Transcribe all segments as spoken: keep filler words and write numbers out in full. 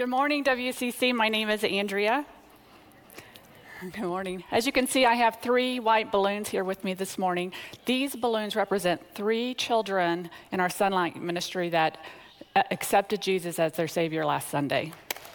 Good morning, W C C. My name is Andrea. Good morning. As you can see, I have three white balloons here with me this morning. These balloons represent three children in our Sunlight ministry that accepted Jesus as their Savior last Sunday.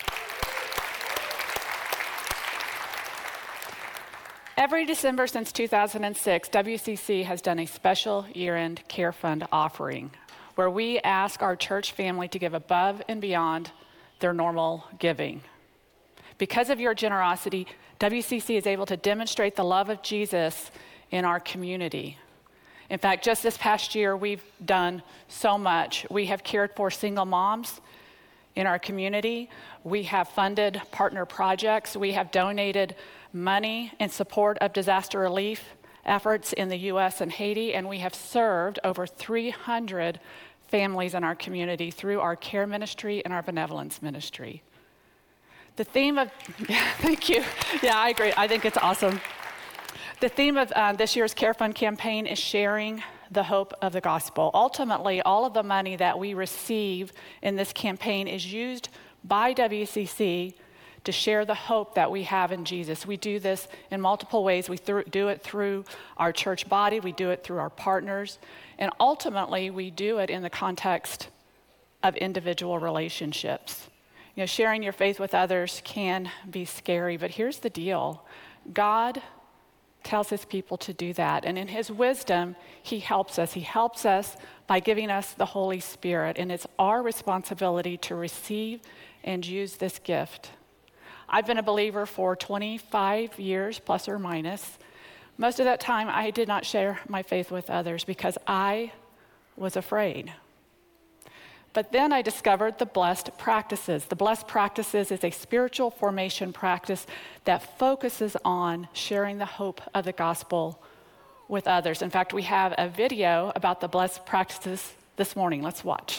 Every December since two thousand six, W C C has done a special year-end Care Fund offering where we ask our church family to give above and beyond their normal giving. Because of your generosity, W C C is able to demonstrate the love of Jesus in our community. In fact, just this past year, we've done so much. We have cared for single moms in our community. We have funded partner projects. We have donated money in support of disaster relief efforts in the U S and Haiti, and we have served over three hundred families in our community through our care ministry and our benevolence ministry. The theme of, yeah, thank you. Yeah, I agree. I think it's awesome. The theme of uh, this year's Care Fund campaign is sharing the hope of the gospel. Ultimately, all of the money that we receive in this campaign is used by W C C to share the hope that we have in Jesus. We do this in multiple ways. We th- do it through our church body. We do it through our partners. And ultimately, we do it in the context of individual relationships. You know, sharing your faith with others can be scary, but here's the deal. God tells his people to do that. And in his wisdom, he helps us. He helps us by giving us the Holy Spirit. And it's our responsibility to receive and use this gift. I've been a believer for twenty-five years, plus or minus. Most of that time, I did not share my faith with others because I was afraid. But then I discovered the Blessed Practices. The Blessed Practices is a spiritual formation practice that focuses on sharing the hope of the gospel with others. In fact, we have a video about the Blessed Practices this morning. Let's watch.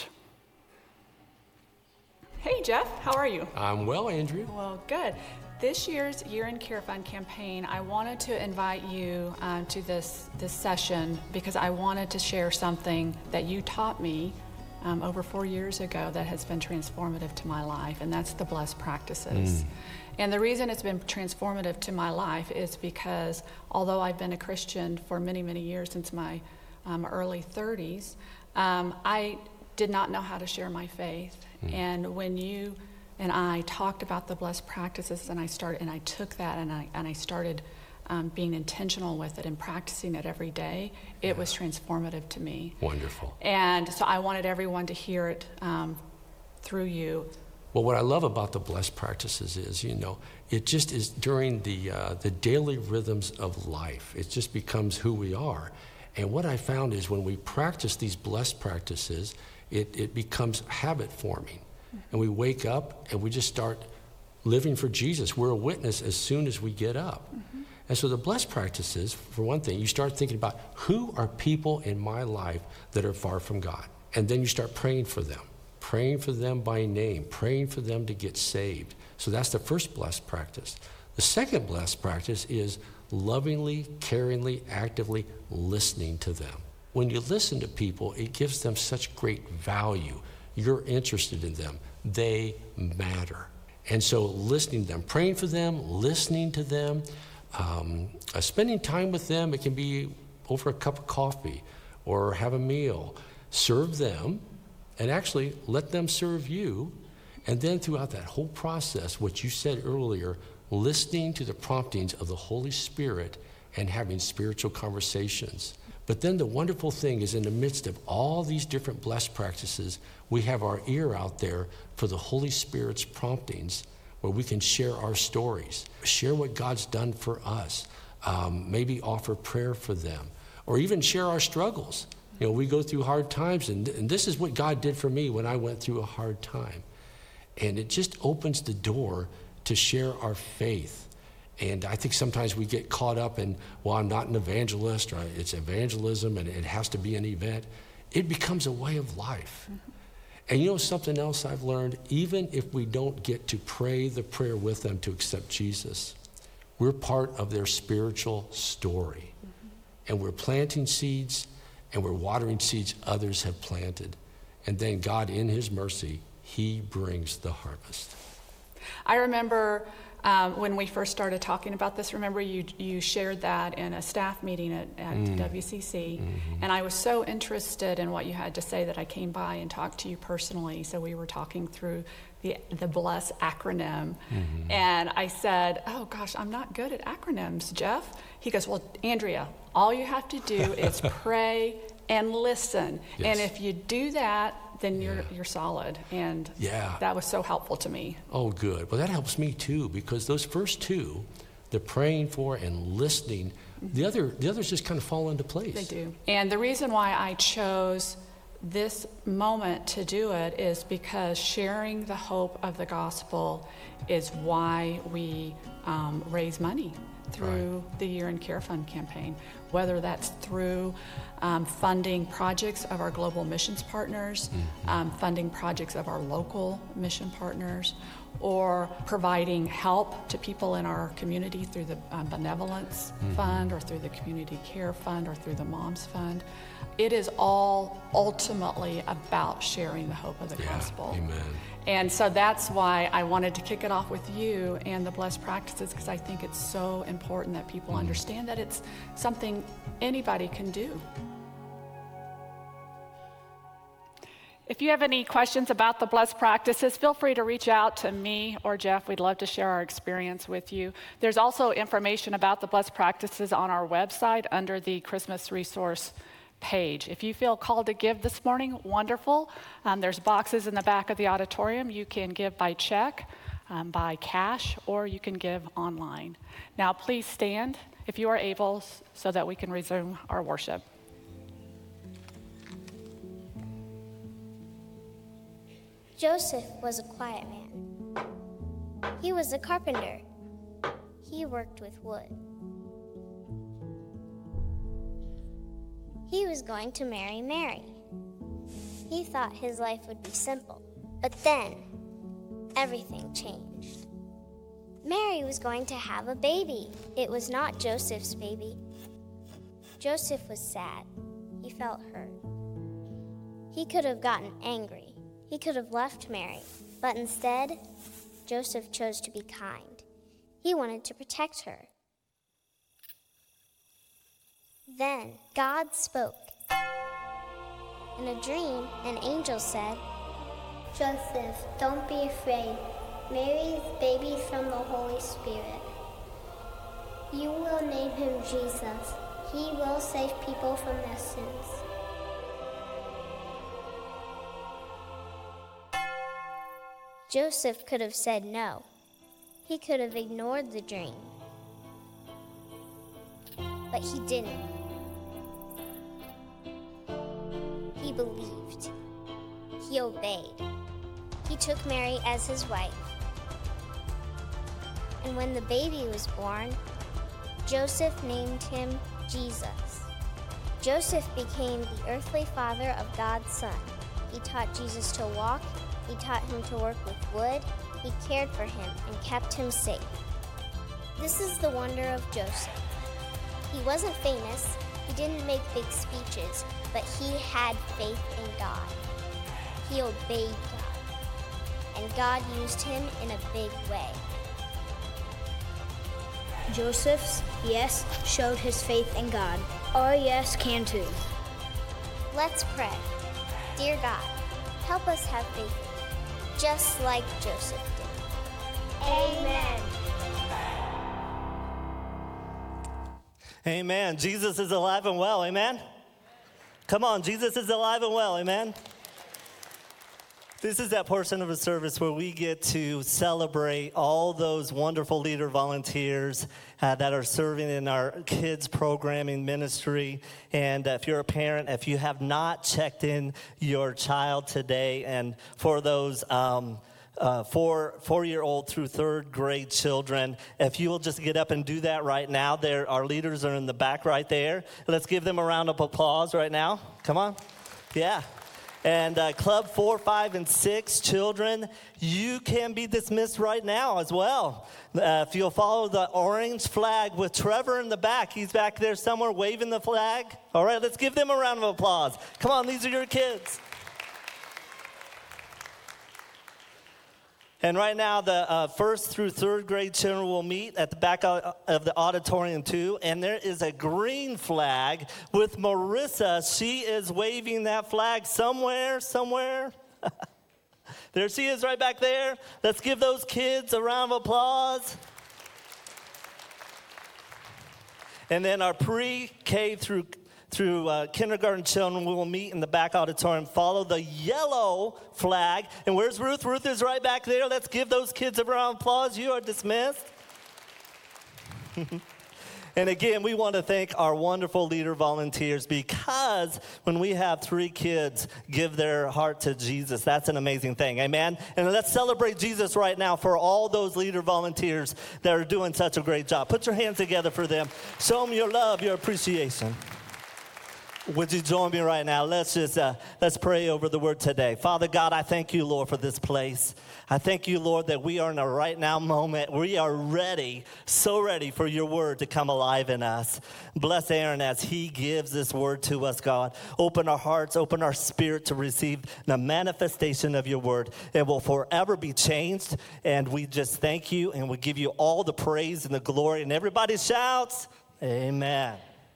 Hey, Jeff, how are you? I'm well, Andrea. Well, good. This year's Year-End Care Fund campaign, I wanted to invite you um, to this, this session because I wanted to share something that you taught me um, over four years ago that has been transformative to my life, and that's the Blessed Practices. Mm. And the reason it's been transformative to my life is because although I've been a Christian for many, many years, since my um, early thirties, um, I did not know how to share my faith. Mm. And when you and I talked about the Blessed Practices, and I started, and I took that, and I and I started um, being intentional with it and practicing it every day. It yeah. was transformative to me. Wonderful. And so I wanted everyone to hear it um, through you. Well, what I love about the Blessed Practices is, you know, it just is during the uh, the daily rhythms of life. It just becomes who we are. And what I found is when we practice these Blessed Practices, it it becomes habit forming. And we wake up and we just start living for Jesus. We're a witness as soon as we get up. Mm-hmm. And so the Blessed Practices, for one thing, you start thinking about who are people in my life that are far from God. And then you start praying for them, praying for them by name, praying for them to get saved. So that's the first Blessed Practice. The second Blessed Practice is lovingly, caringly, actively listening to them. When you listen to people, it gives them such great value. You're interested in them. They matter. And so listening to them, praying for them, listening to them, um, uh, spending time with them. It can be over a cup of coffee or have a meal. Serve them and actually let them serve you. And then throughout that whole process, what you said earlier, listening to the promptings of the Holy Spirit and having spiritual conversations. But then the wonderful thing is in the midst of all these different Blessed Practices, we have our ear out there for the Holy Spirit's promptings where we can share our stories, share what God's done for us, um, maybe offer prayer for them, or even share our struggles. You know, we go through hard times, and, and this is what God did for me when I went through a hard time. And it just opens the door to share our faith. And I think sometimes we get caught up in, well, I'm not an evangelist, or it's evangelism, and it has to be an event. It becomes a way of life. Mm-hmm. And you know something else I've learned? Even if we don't get to pray the prayer with them to accept Jesus, we're part of their spiritual story. Mm-hmm. And we're planting seeds, and we're watering seeds others have planted. And then God, in his mercy, he brings the harvest. I remember um, when we first started talking about this, remember you you shared that in a staff meeting at, at mm. W C C, mm-hmm. and I was so interested in what you had to say that I came by and talked to you personally. So we were talking through the the BLESS acronym, mm-hmm. and I said, oh gosh, I'm not good at acronyms, Jeff. He goes, well, Andrea, all you have to do is pray and listen, yes. and if you do that, then you're yeah. you're solid. And yeah. that was so helpful to me. Oh, good. Well, that helps me too, because those first two, the praying for and listening, mm-hmm. the other the others just kind of fall into place. They do. And the reason why I chose this moment to do it is because sharing the hope of the gospel is why we um, raise money through right. the Year in Care Fund campaign, whether that's through um, funding projects of our global missions partners, mm-hmm. um, funding projects of our local mission partners, or providing help to people in our community through the um, Benevolence mm-hmm. Fund, or through the Community Care Fund, or through the Moms Fund. It is all ultimately about sharing the hope of the yeah, gospel. Amen. And so that's why I wanted to kick it off with you and the BLESS practices, because I think it's so important that people mm. understand that it's something anybody can do. If you have any questions about the BLESS practices, feel free to reach out to me or Jeff. We'd love to share our experience with you. There's also information about the BLESS practices on our website under the Christmas resource page. If you feel called to give this morning, wonderful. Um, there's boxes in the back of the auditorium. You can give by check, um, by cash, or you can give online. Now, please stand if you are able so that we can resume our worship. Joseph was a quiet man. He was a carpenter. He worked with wood. He was going to marry Mary. He thought his life would be simple, but then everything changed. Mary was going to have a baby. It was not Joseph's baby. Joseph was sad. He felt hurt. He could have gotten angry. He could have left Mary, but instead, Joseph chose to be kind. He wanted to protect her. Then God spoke. In a dream, an angel said, Joseph, don't be afraid. Mary's baby from the Holy Spirit. You will name him Jesus. He will save people from their sins. Joseph could have said no. He could have ignored the dream. But he didn't. He believed. He obeyed. He took Mary as his wife. And when the baby was born, Joseph named him Jesus. Joseph became the earthly father of God's Son. He taught Jesus to walk. He taught him to work with wood. He cared for him and kept him safe. This is the wonder of Joseph. He wasn't famous. He didn't make big speeches, but he had faith in God. He obeyed God, and God used him in a big way. Joseph's yes showed his faith in God. Our yes can too. Let's pray. Dear God, help us have faith, just like Joseph did. Amen. Amen. Jesus is alive and well. Amen. Come on, Jesus is alive and well. Amen. This is that portion of a service where we get to celebrate all those wonderful leader volunteers uh, that are serving in our kids programming ministry. And uh, if you're a parent, if you have not checked in your child today, and for those um, uh, four, four-year-old through third grade children, if you will just get up and do that right now. There, our leaders are in the back right there. Let's give them a round of applause right now. Come on. Yeah. And uh, Club four, five, and six children, you can be dismissed right now as well. Uh, if you'll follow the orange flag with Trevor in the back, he's back there somewhere waving the flag. All right, let's give them a round of applause. Come on, these are your kids. And right now, the uh, first through third grade children will meet at the back of of the auditorium too. And there is a green flag with Marissa. She is waving that flag somewhere, somewhere. There she is right back there. Let's give those kids a round of applause. And then our pre-K through through uh, kindergarten children will meet in the back auditorium. Follow the yellow flag. And where's Ruth? Ruth is right back there. Let's give those kids a round of applause. You are dismissed. And again, we want to thank our wonderful leader volunteers, because when we have three kids give their heart to Jesus, that's an amazing thing. Amen? And let's celebrate Jesus right now for all those leader volunteers that are doing such a great job. Put your hands together for them. Show them your love, your appreciation. Would you join me right now? Let's just, uh, let's pray over the word today. Father God, I thank you, Lord, for this place. I thank you, Lord, that we are in a right now moment. We are ready, so ready for your word to come alive in us. Bless Aaron as he gives this word to us, God. Open our hearts, open our spirit to receive the manifestation of your word. It will forever be changed. And we just thank you, and we give you all the praise and the glory. And everybody shouts, amen.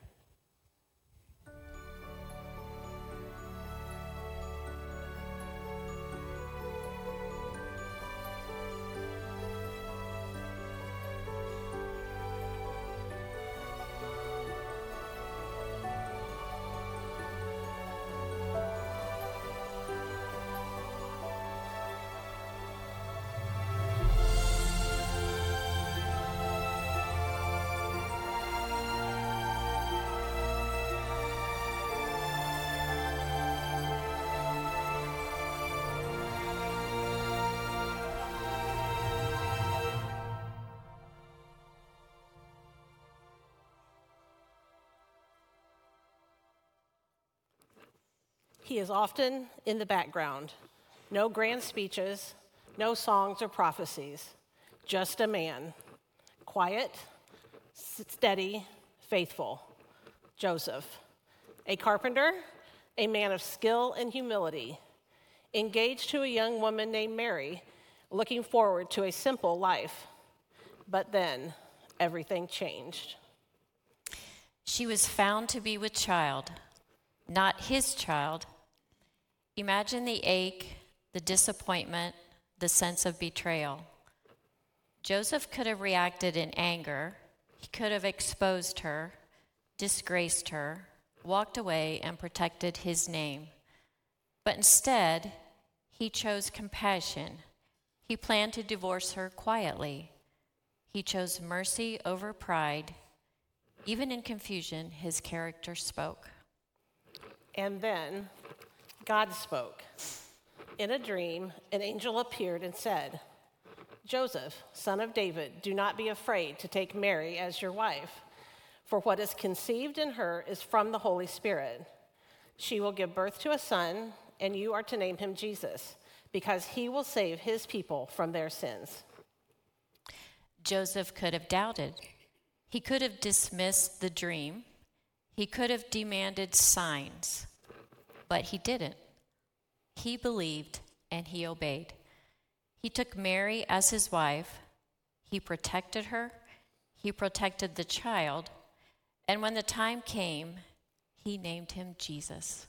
He is often in the background. No grand speeches, no songs or prophecies, just a man. Quiet, steady, faithful. Joseph. A carpenter, a man of skill and humility. Engaged to a young woman named Mary, looking forward to a simple life. But then, everything changed. She was found to be with child, not his child. Imagine the ache, the disappointment, the sense of betrayal. Joseph could have reacted in anger. He could have exposed her, disgraced her, walked away, and protected his name. But instead, he chose compassion. He planned to divorce her quietly. He chose mercy over pride. Even in confusion, his character spoke. And then God spoke. In a dream, an angel appeared and said, Joseph, son of David, do not be afraid to take Mary as your wife, for what is conceived in her is from the Holy Spirit. She will give birth to a son, and you are to name him Jesus, because he will save his people from their sins. Joseph could have doubted. He could have dismissed the dream. He could have demanded signs. But he didn't. He believed and he obeyed. He took Mary as his wife. He protected her. He protected the child. And when the time came, he named him Jesus.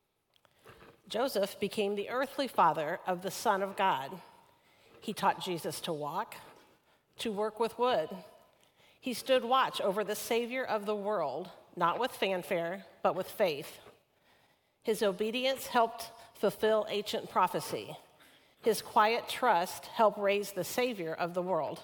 Joseph became the earthly father of the Son of God. He taught Jesus to walk, to work with wood. He stood watch over the Savior of the world, not with fanfare, but with faith. His obedience helped fulfill ancient prophecy. His quiet trust helped raise the Savior of the world.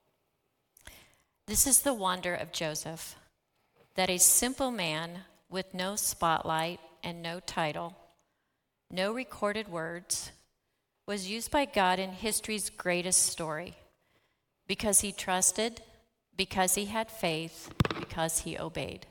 This is the wonder of Joseph, that a simple man with no spotlight and no title, no recorded words, was used by God in history's greatest story because he trusted, because he had faith, because he obeyed.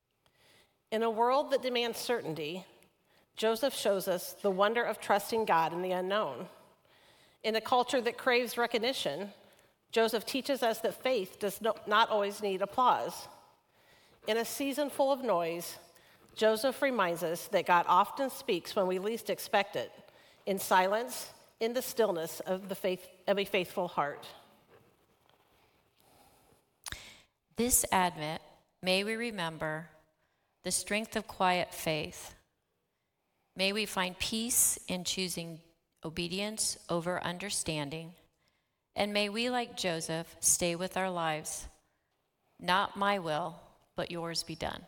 In a world that demands certainty, Joseph shows us the wonder of trusting God in the unknown. In a culture that craves recognition, Joseph teaches us that faith does not always need applause. In a season full of noise, Joseph reminds us that God often speaks when we least expect it, in silence, in the stillness of the faith of a faithful heart. This Advent, may we remember the strength of quiet faith. May we find peace in choosing obedience over understanding. And may we, like Joseph, stay with our lives. Not my will, but yours be done.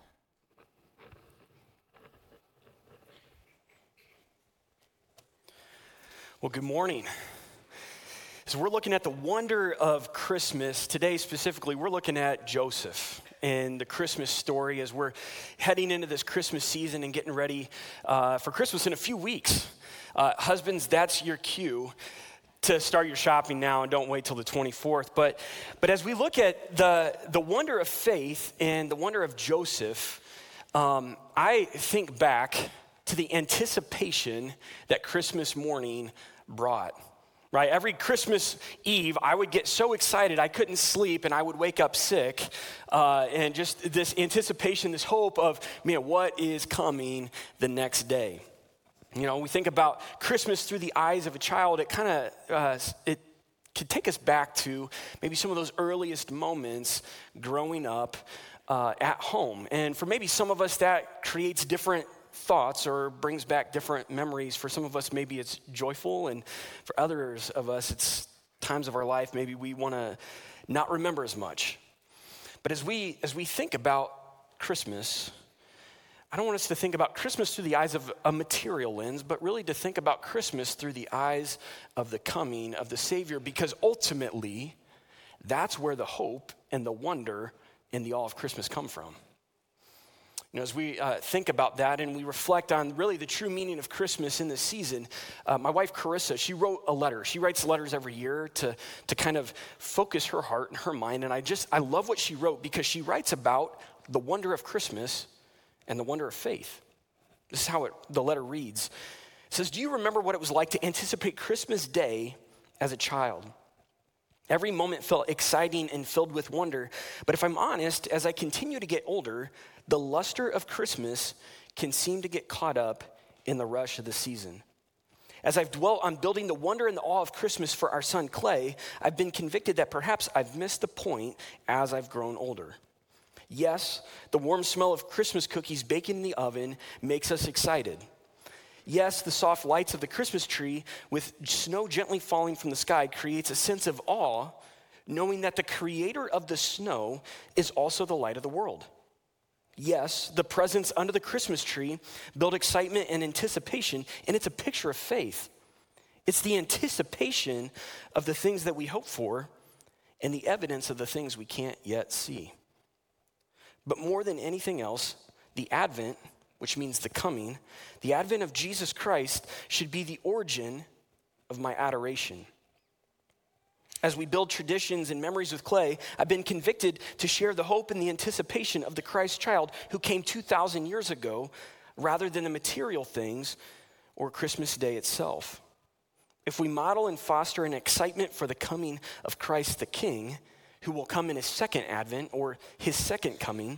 Well, good morning. So we're looking at the wonder of Christmas. Today specifically, we're looking at Joseph and the Christmas story as we're heading into this Christmas season and getting ready uh, for Christmas in a few weeks. Uh, husbands, that's your cue to start your shopping now and don't wait till the twenty-fourth. But but as we look at the, the wonder of faith and the wonder of Joseph, um, I think back to the anticipation that Christmas morning brought. Right, every Christmas Eve, I would get so excited I couldn't sleep, and I would wake up sick, uh, and just this anticipation, this hope of, man, what is coming the next day? You know, we think about Christmas through the eyes of a child. It kind of uh, it could take us back to maybe some of those earliest moments growing up uh, at home, and for maybe some of us that creates different thoughts or brings back different memories. For some of us, maybe it's joyful, and for others of us, it's times of our life maybe we want to not remember as much. But as we as we think about Christmas, I don't want us to think about Christmas through the eyes of a material lens, but really to think about Christmas through the eyes of the coming of the Savior, because ultimately, that's where the hope and the wonder and the awe of Christmas come from. You know, as we uh, think about that and we reflect on really the true meaning of Christmas in this season, uh, my wife Carissa, she wrote a letter. She writes letters every year to, to kind of focus her heart and her mind. And I just, I love what she wrote because she writes about the wonder of Christmas and the wonder of faith. This is how it, the letter reads. It says, do you remember what it was like to anticipate Christmas Day as a child? Every moment felt exciting and filled with wonder. But if I'm honest, as I continue to get older, the luster of Christmas can seem to get caught up in the rush of the season. As I've dwelt on building the wonder and the awe of Christmas for our son Clay, I've been convicted that perhaps I've missed the point as I've grown older. Yes, the warm smell of Christmas cookies baking in the oven makes us excited. Yes, the soft lights of the Christmas tree with snow gently falling from the sky creates a sense of awe, knowing that the creator of the snow is also the light of the world. Yes, the presents under the Christmas tree build excitement and anticipation, and it's a picture of faith. It's the anticipation of the things that we hope for and the evidence of the things we can't yet see. But more than anything else, the Advent, which means the coming, the advent of Jesus Christ should be the origin of my adoration. As we build traditions and memories with Clay, I've been convicted to share the hope and the anticipation of the Christ child who came two thousand years ago, rather than the material things or Christmas Day itself. If we model and foster an excitement for the coming of Christ the King, who will come in his second advent or his second coming,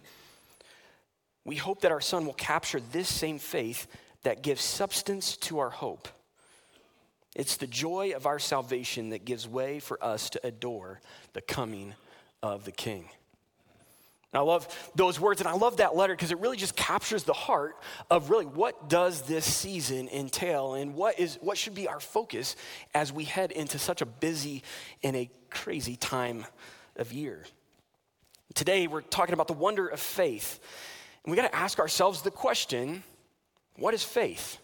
we hope that our son will capture this same faith that gives substance to our hope. It's the joy of our salvation that gives way for us to adore the coming of the King. And I love those words, and I love that letter because it really just captures the heart of really what does this season entail and what is what should be our focus as we head into such a busy and a crazy time of year. Today, we're talking about the wonder of faith. And we got to ask ourselves the question, what is faith?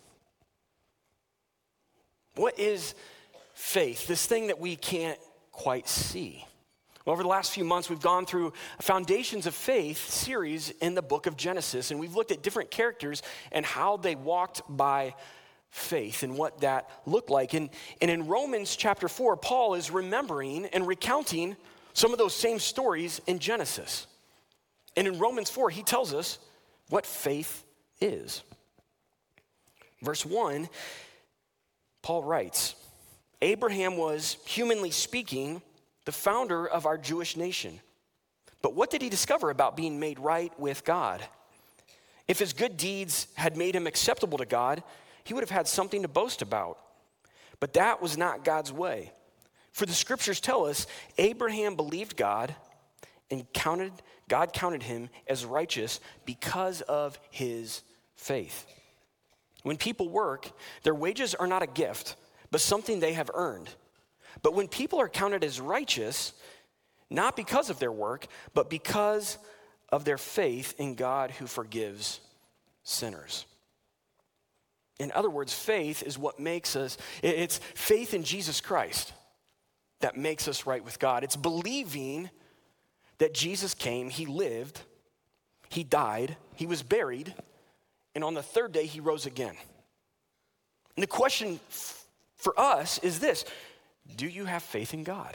What is faith? This thing that we can't quite see. Well, over the last few months, we've gone through a Foundations of Faith series in the book of Genesis, and we've looked at different characters and how they walked by faith and what that looked like. And, and in Romans chapter four, Paul is remembering and recounting some of those same stories in Genesis. And in Romans four, he tells us what faith is. Verse one, Paul writes, Abraham was, humanly speaking, the founder of our Jewish nation. But what did he discover about being made right with God? If his good deeds had made him acceptable to God, he would have had something to boast about. But that was not God's way. For the scriptures tell us Abraham believed God and counted God counted him as righteous because of his faith. When people work, their wages are not a gift, but something they have earned. But when people are counted as righteous, not because of their work, but because of their faith in God who forgives sinners. In other words, faith is what makes us, it's faith in Jesus Christ that makes us right with God. It's believing that Jesus came, he lived, he died, he was buried, and on the third day he rose again. And the question f- for us is this: do you have faith in God?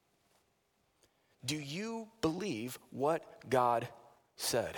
Do you believe what God said?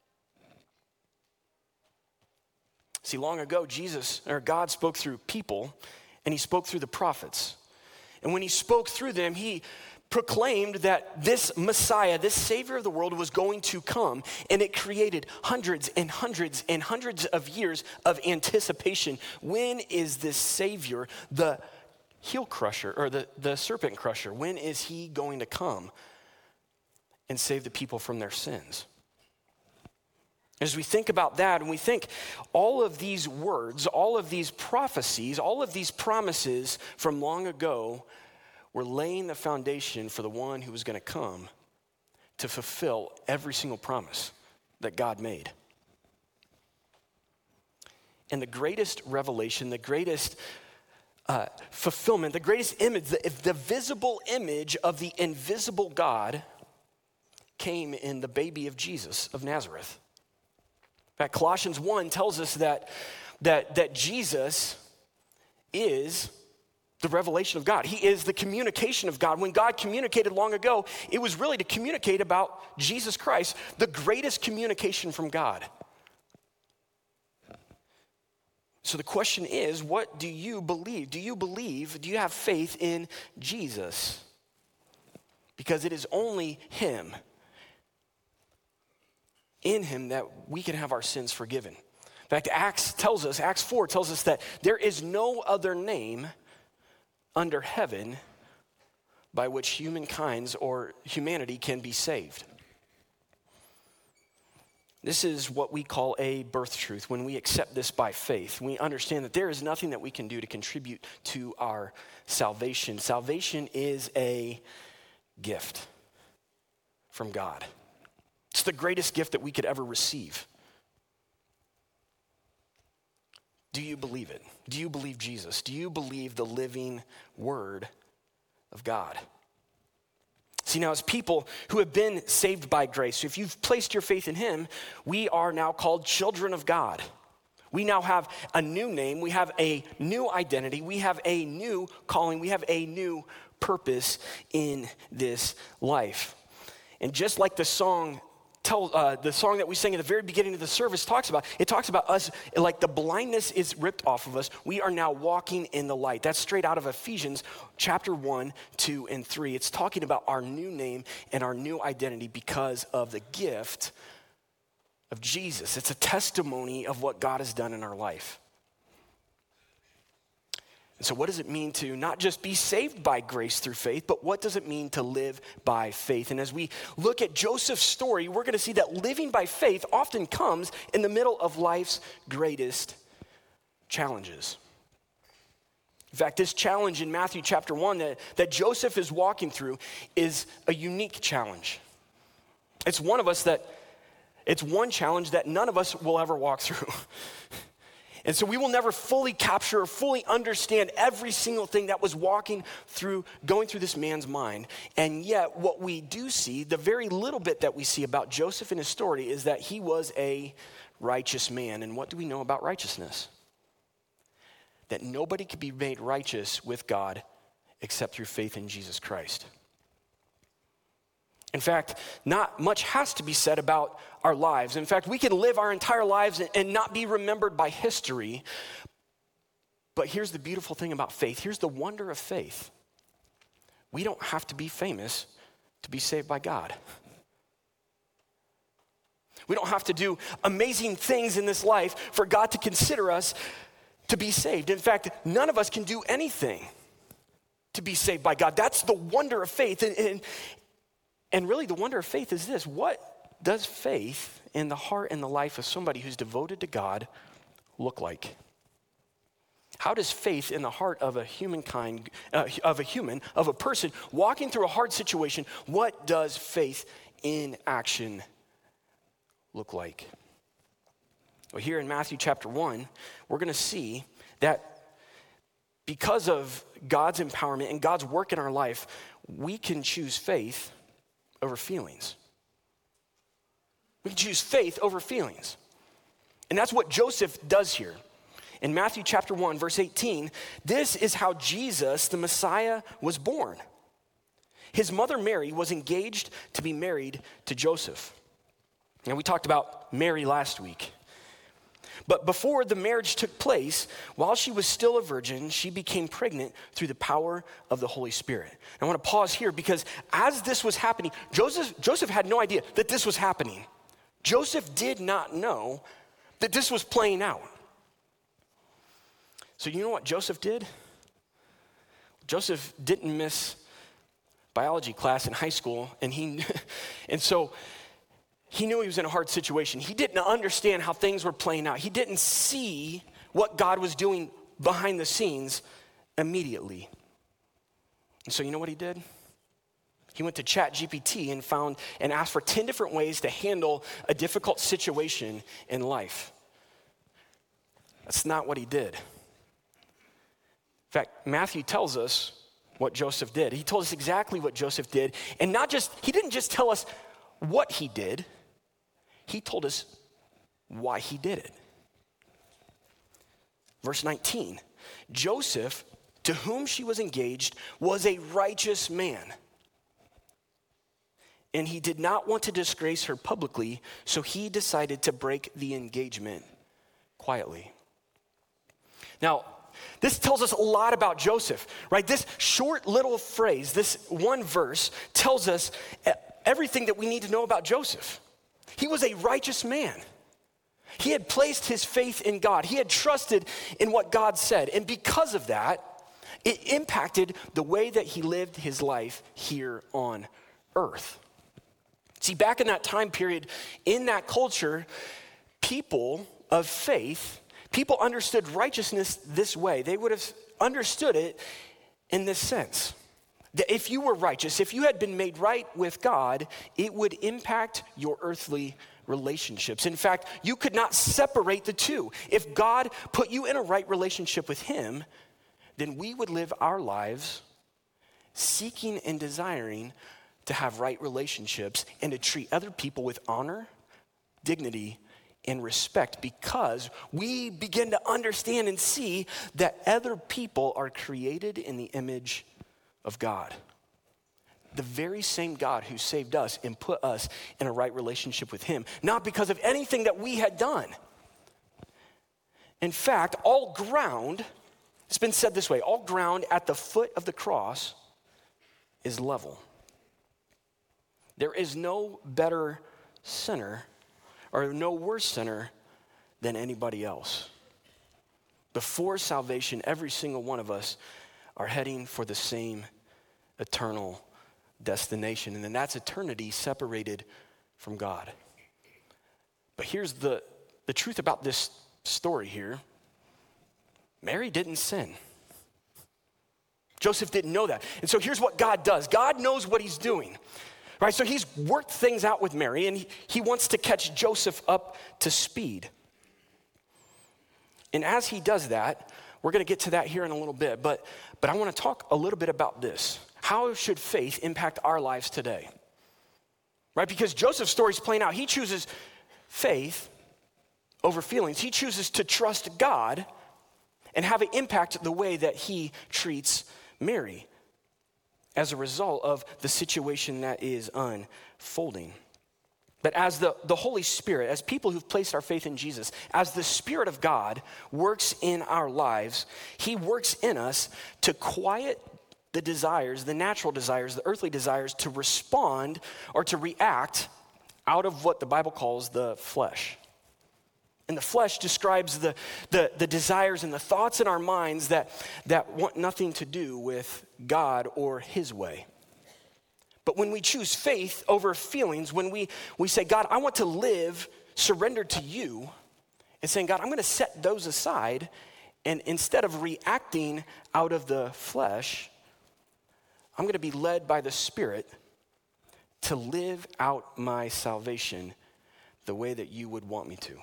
See, long ago, Jesus, or God spoke through people, and he spoke through the prophets. And when he spoke through them, he proclaimed that this Messiah, this Savior of the world, was going to come, and it created hundreds and hundreds and hundreds of years of anticipation. When is this Savior, the heel crusher, or the, the serpent crusher, when is he going to come and save the people from their sins? As we think about that, and we think all of these words, all of these prophecies, all of these promises from long ago were laying the foundation for the one who was going to come to fulfill every single promise that God made. And the greatest revelation, the greatest uh, fulfillment, the greatest image, the, the visible image of the invisible God came in the baby of Jesus of Nazareth. In fact, Colossians one tells us that, that, that Jesus is the revelation of God. He is the communication of God. When God communicated long ago, it was really to communicate about Jesus Christ, the greatest communication from God. So the question is, what do you believe? Do you believe, do you have faith in Jesus? Because it is only him, in him, that we can have our sins forgiven. In fact, Acts tells us, Acts four tells us that there is no other name under heaven by which humankind or humanity can be saved. This is what we call a birth truth. When we accept this by faith, we understand that there is nothing that we can do to contribute to our salvation. Salvation is a gift from God. It's the greatest gift that we could ever receive. Do you believe it? Do you believe Jesus? Do you believe the living word of God? See, now as people who have been saved by grace, if you've placed your faith in him, we are now called children of God. We now have a new name. We have a new identity. We have a new calling. We have a new purpose in this life. And just like the song Tell, uh, the song that we sang at the very beginning of the service talks about, it talks about us, like the blindness is ripped off of us. We are now walking in the light. That's straight out of Ephesians chapter one, two, and three. It's talking about our new name and our new identity because of the gift of Jesus. It's a testimony of what God has done in our life. And so what does it mean to not just be saved by grace through faith, but what does it mean to live by faith? And as we look at Joseph's story, we're going to see that living by faith often comes in the middle of life's greatest challenges. In fact, this challenge in Matthew chapter one that, that Joseph is walking through is a unique challenge. It's one of us that, it's one challenge that none of us will ever walk through. And so we will never fully capture or fully understand every single thing that was walking through, going through this man's mind. And yet what we do see, the very little bit that we see about Joseph and his story, is that he was a righteous man. And what do we know about righteousness? That nobody can be made righteous with God except through faith in Jesus Christ. In fact, not much has to be said about our lives. In fact, we can live our entire lives and not be remembered by history. But here's the beautiful thing about faith. Here's the wonder of faith. We don't have to be famous to be saved by God. We don't have to do amazing things in this life for God to consider us to be saved. In fact, none of us can do anything to be saved by God. That's the wonder of faith. And, and, and really the wonder of faith is this: what does faith in the heart and the life of somebody who's devoted to God look like? How does faith in the heart of a humankind, uh, of a human, of a person walking through a hard situation, what does faith in action look like? Well, here in Matthew chapter one, we're going to see that because of God's empowerment and God's work in our life, we can choose faith over feelings. We can choose faith over feelings. And that's what Joseph does here. In Matthew chapter one, verse eighteen, this is how Jesus, the Messiah, was born. His mother Mary was engaged to be married to Joseph. And we talked about Mary last week. But before the marriage took place, while she was still a virgin, she became pregnant through the power of the Holy Spirit. And I want to pause here because as this was happening, Joseph, Joseph had no idea that this was happening. Joseph did not know that this was playing out. So you know what Joseph did? Joseph didn't miss biology class in high school, and he, and so he knew he was in a hard situation. He didn't understand how things were playing out. He didn't see what God was doing behind the scenes immediately. And so you know what he did? He went to Chat G P T and found and asked for ten different ways to handle a difficult situation in life. That's not what he did. In fact, Matthew tells us what Joseph did. He told us exactly what Joseph did. And not just, he didn't just tell us what he did, he told us why he did it. Verse nineteen, Joseph, to whom she was engaged, was a righteous man. And he did not want to disgrace her publicly, so he decided to break the engagement quietly. Now, this tells us a lot about Joseph, right? This short little phrase, this one verse, tells us everything that we need to know about Joseph. He was a righteous man. He had placed his faith in God. He had trusted in what God said. And because of that, it impacted the way that he lived his life here on earth. See, back in that time period, in that culture, people of faith, people understood righteousness this way. They would have understood it in this sense. That if you were righteous, if you had been made right with God, it would impact your earthly relationships. In fact, you could not separate the two. If God put you in a right relationship with him, then we would live our lives seeking and desiring to have right relationships and to treat other people with honor, dignity, and respect, because we begin to understand and see that other people are created in the image of God. The very same God who saved us and put us in a right relationship with him, not because of anything that we had done. In fact, all ground, it's been said this way, all ground at the foot of the cross is level. There is no better sinner or no worse sinner than anybody else. Before salvation, every single one of us are heading for the same eternal destination, and then that's eternity separated from God. But here's the, the truth about this story here. Mary didn't sin. Joseph didn't know that. And so here's what God does. God knows what he's doing. Right, so he's worked things out with Mary, and he, he wants to catch Joseph up to speed. And as he does that, we're going to get to that here in a little bit, but, but I want to talk a little bit about this. How should faith impact our lives today? Right, because Joseph's story is playing out. He chooses faith over feelings. He chooses to trust God and have it impact the way that he treats Mary as a result of the situation that is unfolding. But as the, the Holy Spirit, as people who've placed our faith in Jesus, as the Spirit of God works in our lives, he works in us to quiet the desires, the natural desires, the earthly desires, to respond or to react out of what the Bible calls the flesh. And the flesh describes the, the, the desires and the thoughts in our minds that, that want nothing to do with God or his way. But when we choose faith over feelings, when we, we say, God, I want to live surrendered to you, and saying, God, I'm going to set those aside, and instead of reacting out of the flesh, I'm going to be led by the Spirit to live out my salvation the way that you would want me to.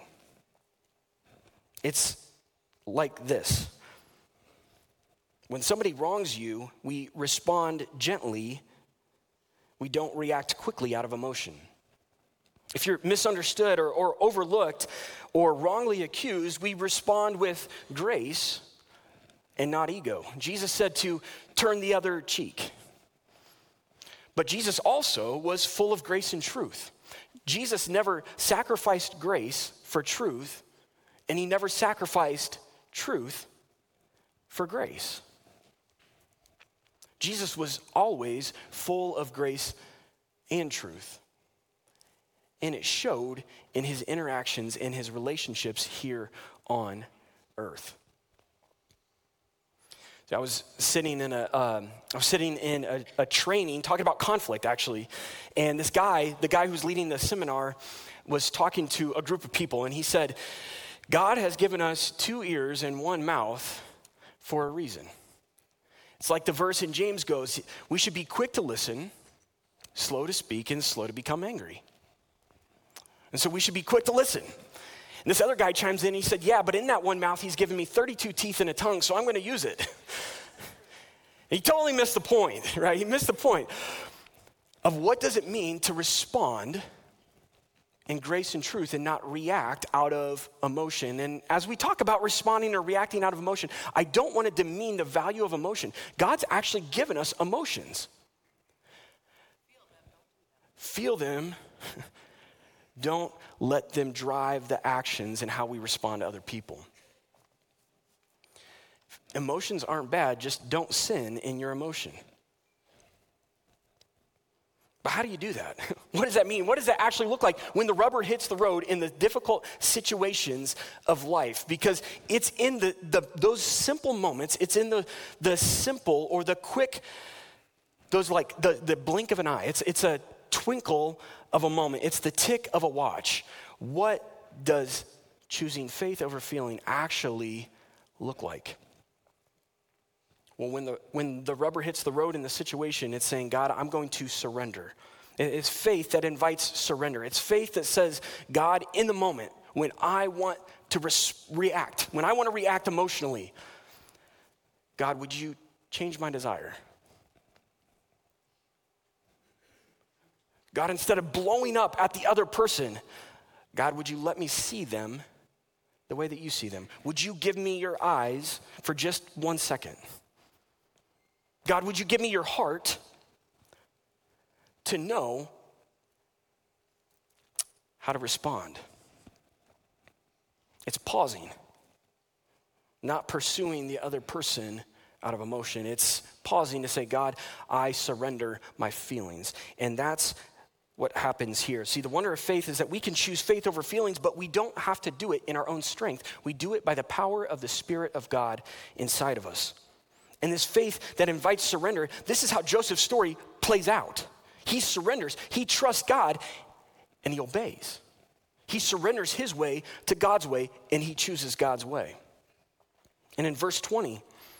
It's like this. When somebody wrongs you, we respond gently. We don't react quickly out of emotion. If you're misunderstood or, or overlooked or wrongly accused, we respond with grace and not ego. Jesus said to turn the other cheek. But Jesus also was full of grace and truth. Jesus never sacrificed grace for truth, and he never sacrificed truth for grace. Jesus was always full of grace and truth. And it showed in his interactions and his relationships here on earth. So I was sitting in a, um, I was sitting in a, a training talking about conflict, actually. And this guy, the guy who's leading the seminar, was talking to a group of people, and he said, God has given us two ears and one mouth for a reason. It's like the verse in James goes, we should be quick to listen, slow to speak, and slow to become angry. And so we should be quick to listen. And this other guy chimes in, he said, yeah, but in that one mouth, he's given me thirty-two teeth and a tongue, so I'm going to use it. He totally missed the point, right? He missed the point of what does it mean to respond in grace and truth and not react out of emotion. And as we talk about responding or reacting out of emotion, I don't want to demean the value of emotion. God's actually given us emotions. Feel them. Don't let them drive the actions and how we respond to other people. Emotions aren't bad, just don't sin in your emotion. But how do you do that? What does that mean? What does that actually look like when the rubber hits the road in the difficult situations of life? Because it's in the, the those simple moments, it's in the, the simple or the quick, those like the, the blink of an eye. It's, it's a twinkle of a moment. It's the tick of a watch. What does choosing faith over feeling actually look like? Well, when the, when the rubber hits the road in the situation, it's saying, God, I'm going to surrender. It's faith that invites surrender. It's faith that says, God, in the moment, when I want to res- react, when I want to react emotionally, God, would you change my desire? God, instead of blowing up at the other person, God, would you let me see them the way that you see them? Would you give me your eyes for just one second? God, would you give me your heart to know how to respond? It's pausing, not pursuing the other person out of emotion. It's pausing to say, God, I surrender my feelings. And that's what happens here. See, the wonder of faith is that we can choose faith over feelings, but we don't have to do it in our own strength. We do it by the power of the Spirit of God inside of us. And this faith that invites surrender, this is how Joseph's story plays out. He surrenders, he trusts God, and he obeys. He surrenders his way to God's way, and he chooses God's way. And in verse twenty,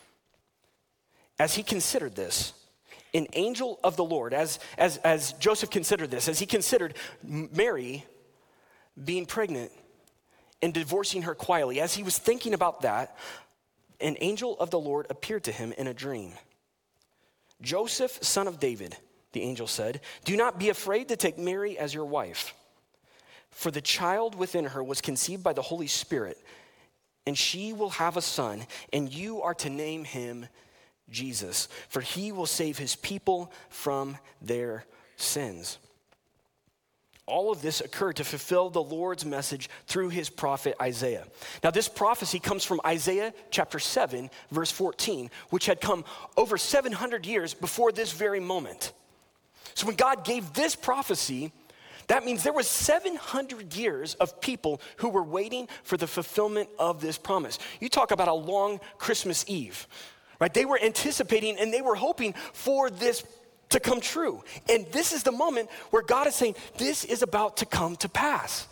as he considered this, an angel of the Lord, as, as, as Joseph considered this, as he considered Mary being pregnant and divorcing her quietly, as he was thinking about that, an angel of the Lord appeared to him in a dream. Joseph, son of David, the angel said, do not be afraid to take Mary as your wife, for the child within her was conceived by the Holy Spirit, and she will have a son, and you are to name him Jesus, for he will save his people from their sins. All of this occurred to fulfill the Lord's message through his prophet Isaiah. Now, this prophecy comes from Isaiah chapter seven, verse fourteen, which had come over seven hundred years before this very moment. So when God gave this prophecy, That means there was seven hundred years of people who were waiting for the fulfillment of this promise. You talk about a long Christmas Eve, right? They were anticipating and they were hoping for this to come true. And this is the moment where God is saying, this is about to come to pass.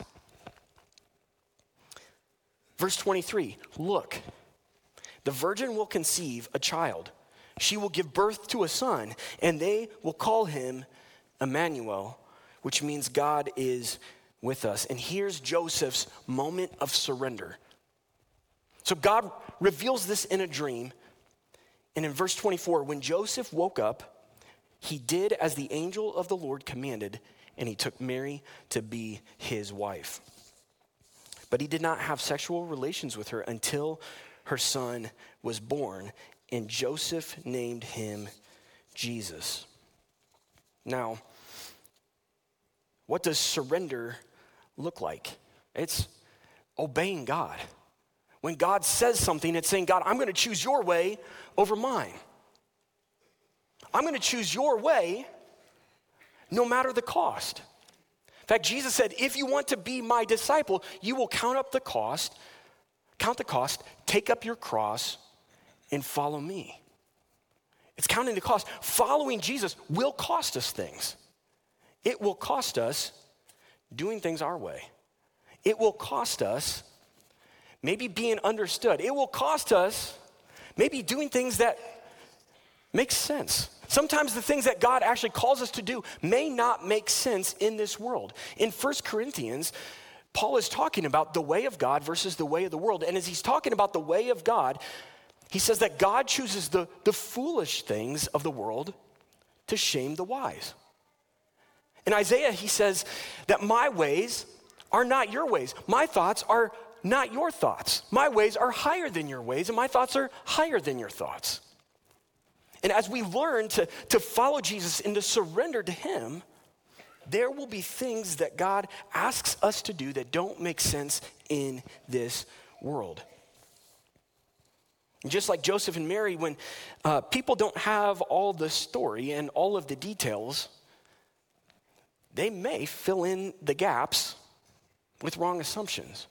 Verse twenty-three, look, the virgin will conceive a child. She will give birth to a son, and they will call him Emmanuel, which means God is with us. And here's Joseph's moment of surrender. So God reveals this in a dream. And in verse twenty-four, when Joseph woke up, he did as the angel of the Lord commanded, and he took Mary to be his wife. But he did not have sexual relations with her until her son was born, and Joseph named him Jesus. Now, what does surrender look like? It's obeying God. When God says something, it's saying, God, I'm going to choose your way over mine. I'm going to choose your way no matter the cost. In fact, Jesus said, if you want to be my disciple, you will count up the cost, count the cost, take up your cross, and follow me. It's counting the cost. Following Jesus will cost us things. It will cost us doing things our way. It will cost us maybe being understood. It will cost us maybe doing things that make sense. Sometimes the things that God actually calls us to do may not make sense in this world. In First Corinthians, Paul is talking about the way of God versus the way of the world. And as he's talking about the way of God, he says that God chooses the, the foolish things of the world to shame the wise. In Isaiah, he says that my ways are not your ways. My thoughts are not your thoughts. My ways are higher than your ways, and my thoughts are higher than your thoughts. And as we learn to, to follow Jesus and to surrender to him, there will be things that God asks us to do that don't make sense in this world. And just like Joseph and Mary, when uh, people don't have all the story and all of the details, they may fill in the gaps with wrong assumptions.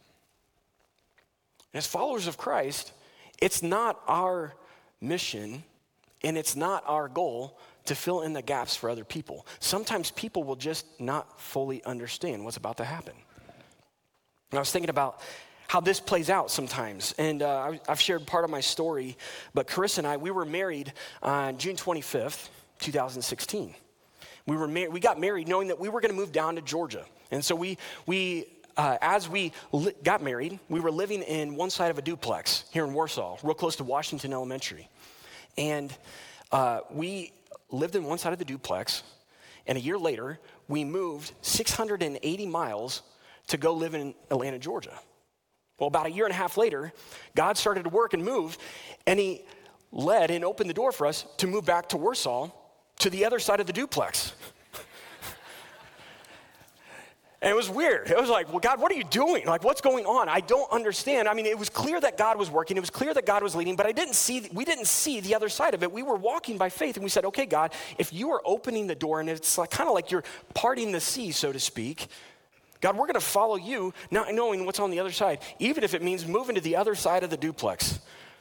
And as followers of Christ, it's not our mission and it's not our goal to fill in the gaps for other people. Sometimes people will just not fully understand what's about to happen. And I was thinking about how this plays out sometimes. And uh, I've shared part of my story, but Carissa and I, we were married on June twenty-fifth, two thousand sixteen. We were mar- we got married knowing that we were going to move down to Georgia. And so we, we uh, as we li- got married, we were living in one side of a duplex here in Warsaw, real close to Washington Elementary. And uh, we lived in one side of the duplex, and a year later, we moved six hundred eighty miles to go live in Atlanta, Georgia. Well, about a year and a half later, God started to work and move, and he led and opened the door for us to move back to Warsaw, to the other side of the duplex. And it was weird. It was like, well, God, what are you doing? Like, what's going on? I don't understand. I mean, it was clear that God was working. It was clear that God was leading, but I didn't see, we didn't see the other side of it. We were walking by faith, and we said, okay, God, if you are opening the door, and it's like kind of like you're parting the sea, so to speak, God, we're going to follow you, not knowing what's on the other side, even if it means moving to the other side of the duplex.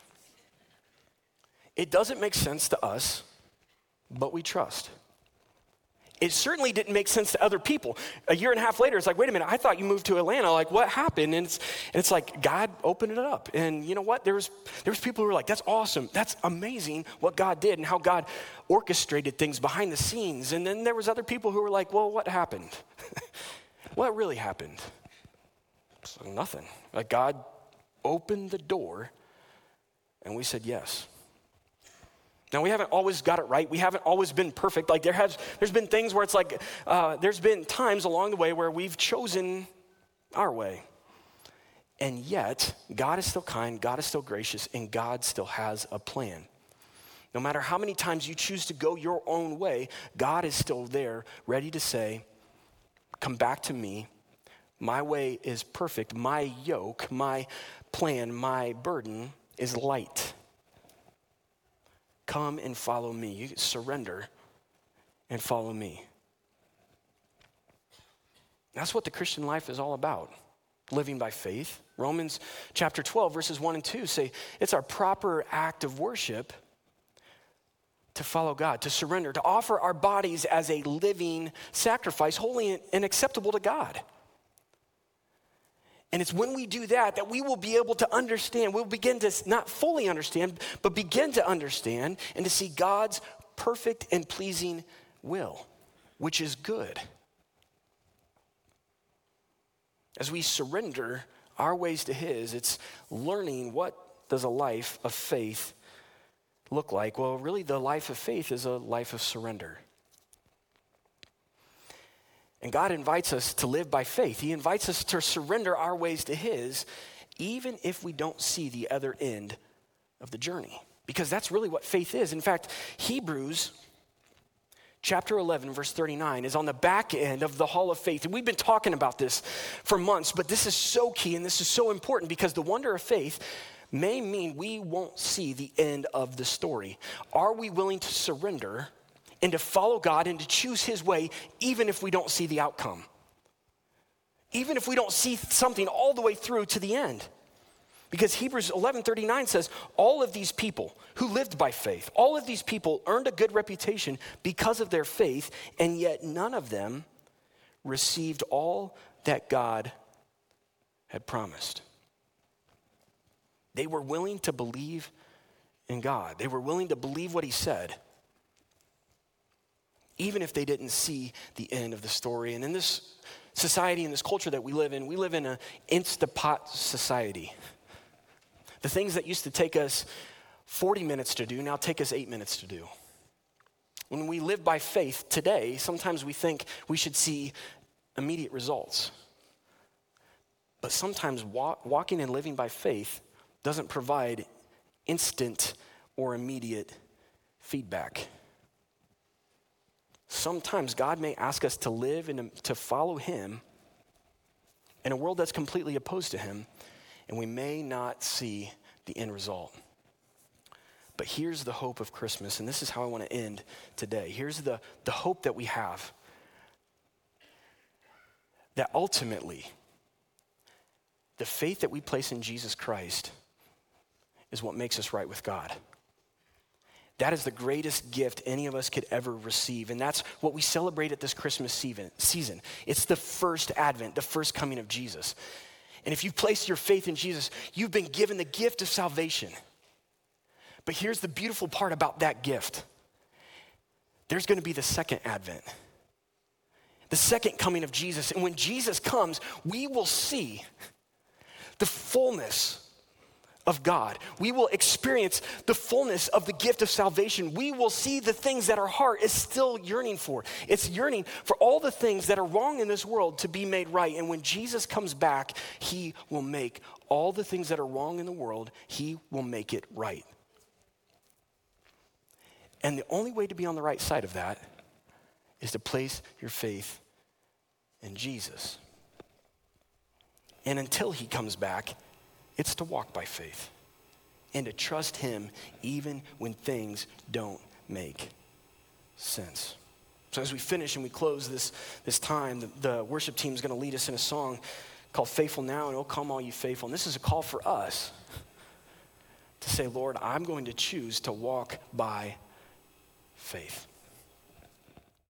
It doesn't make sense to us, but we trust. It certainly didn't make sense to other people. A year and a half later, it's like, wait a minute, I thought you moved to Atlanta. Like, what happened? And it's, and it's like, God opened it up. And you know what? There was, there was people who were like, that's awesome. That's amazing what God did and how God orchestrated things behind the scenes. And then there was other people who were like, well, what happened? What really happened? So nothing. Like, God opened the door, and we said yes. Now, we haven't always got it right. We haven't always been perfect. Like, there has, there's been things where it's like, uh, there's been times along the way where we've chosen our way. And yet, God is still kind, God is still gracious, and God still has a plan. No matter how many times you choose to go your own way, God is still there, ready to say, come back to me. My way is perfect. My yoke, my plan, my burden is light. Come and follow me. You surrender and follow me. That's what the Christian life is all about, living by faith. Romans chapter twelve, verses one and two say it's our proper act of worship to follow God, to surrender, to offer our bodies as a living sacrifice, holy and acceptable to God. And it's when we do that that we will be able to understand, we'll begin to not fully understand, but begin to understand and to see God's perfect and pleasing will, which is good. As we surrender our ways to his, it's learning what does a life of faith look like. Well, really the life of faith is a life of surrender. And God invites us to live by faith. He invites us to surrender our ways to his, even if we don't see the other end of the journey. Because that's really what faith is. In fact, Hebrews chapter eleven, verse thirty-nine is on the back end of the hall of faith. And we've been talking about this for months, but this is so key and this is so important because the wonder of faith may mean we won't see the end of the story. Are we willing to surrender and to follow God and to choose his way, even if we don't see the outcome? Even if we don't see something all the way through to the end. Because Hebrews eleven thirty-nine says, all of these people who lived by faith, all of these people earned a good reputation because of their faith, and yet none of them received all that God had promised. They were willing to believe in God. They were willing to believe what he said, even if they didn't see the end of the story. And in this society, in this culture that we live in, we live in an Instapot society. The things that used to take us forty minutes to do now take us eight minutes to do. When we live by faith today, sometimes we think we should see immediate results. But sometimes walk, walking and living by faith doesn't provide instant or immediate feedback. Sometimes God may ask us to live and to follow him in a world that's completely opposed to him, and we may not see the end result. But here's the hope of Christmas, and this is how I want to end today. Here's the, the hope that we have, that ultimately, the faith that we place in Jesus Christ is what makes us right with God. That is the greatest gift any of us could ever receive. And that's what we celebrate at this Christmas season. It's the first advent, the first coming of Jesus. And if you've placed your faith in Jesus, you've been given the gift of salvation. But here's the beautiful part about that gift. There's going to be the second advent, the second coming of Jesus. And when Jesus comes, we will see the fullness of God. We will experience the fullness of the gift of salvation. We will see the things that our heart is still yearning for. It's yearning for all the things that are wrong in this world to be made right. And when Jesus comes back, he will make all the things that are wrong in the world, he will make it right. And the only way to be on the right side of that is to place your faith in Jesus. And until he comes back, it's to walk by faith and to trust him even when things don't make sense. So as we finish and we close this, this time, the, the worship team is going to lead us in a song called Faithful Now, and Oh Come All You Faithful. And this is a call for us to say, Lord, I'm going to choose to walk by faith.